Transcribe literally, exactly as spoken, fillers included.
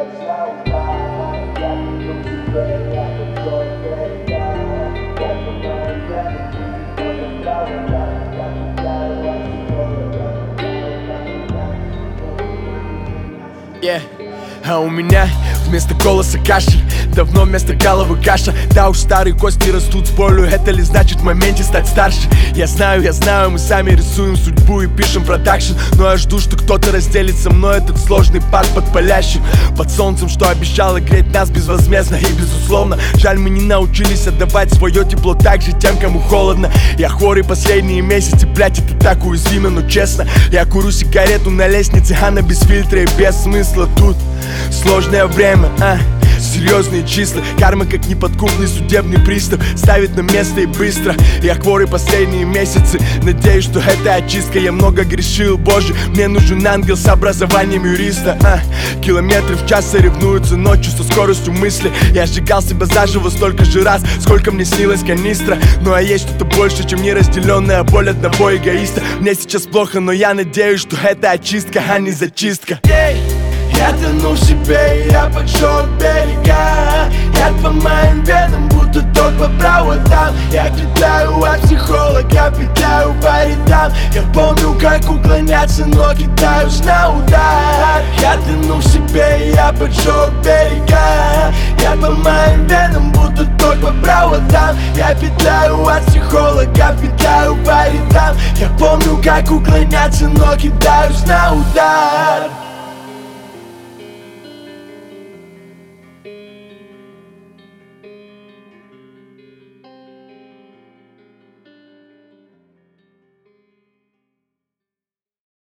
Yeah. А у меня вместо голоса кашель, давно вместо головы каша. Да уж, старые кости растут с болью. Это ли значит в моменте стать старше? Я знаю, я знаю, мы сами рисуем судьбу и пишем продакшн. Но я жду, что кто-то разделит со мной этот сложный пар под палящим, под солнцем, что обещало греть нас безвозмездно и безусловно. Жаль, мы не научились отдавать свое тепло так же тем, кому холодно. Я хворый последние месяцы, блять, это так уязвимо, но честно. Я курю сигарету на лестнице, она без фильтра и без смысла. Тут сложное время, а серьезные числа. Карма, как неподкупный судебный пристав, ставит на место и быстро. Я хворый последние месяцы, надеюсь, что это очистка. Я много грешил, боже, мне нужен ангел с образованием юриста. а, Километры в час соревнуются ночью со скоростью мысли. Я сжигал себя заживо столько же раз, сколько мне снилась канистра. Ну а есть что-то больше, чем неразделенная боль одного эгоиста. Мне сейчас плохо, но я надеюсь, что это очистка, а не зачистка. Я тону в себе, я поджег берега. Я по моим венам, будто ток по проводам. Я кидаю от психолога, питаю по рядам. Я помню, как уклоняться, но кидаюсь на удар. Я тону в себе, я поджег берега. Я по моим венам, будто ток по проводам. Я питаю от психолога, питаю по рядам. Я помню, как уклоняться, но кидаюсь на удар.